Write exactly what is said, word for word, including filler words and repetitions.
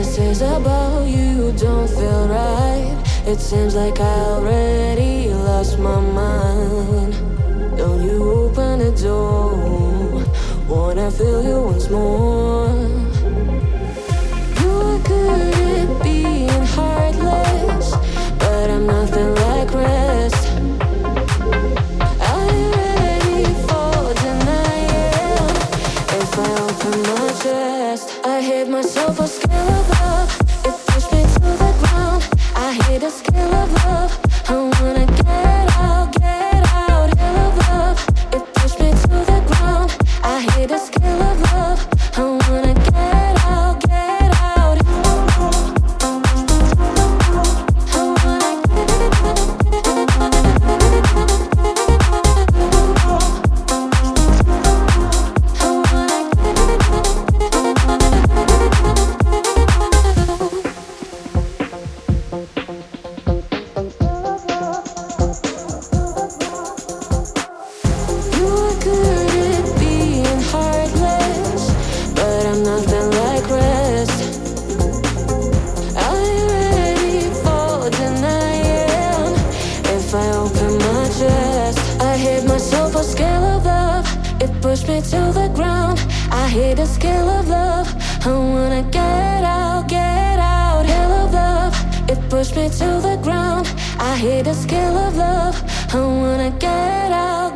Fantasies about you don't feel right. It seems like I already lost my mind. Don't you open the door, wanna feel you once more. You are good at being heartless, but I'm nothing like rest. Are you ready for denial? If I open my chest, I hate myself for skill of love. It pushed me to the ground. I hate the skill of love. I wanna get out, get out, hell of love. It pushed me to the ground. I hate the skill of love. I wanna get out, get out. I wanna push me to the ground. I hate the skill of love. I wanna get out, get out, hell of love. It pushed me to the ground. I hate the skill of love. I wanna get out.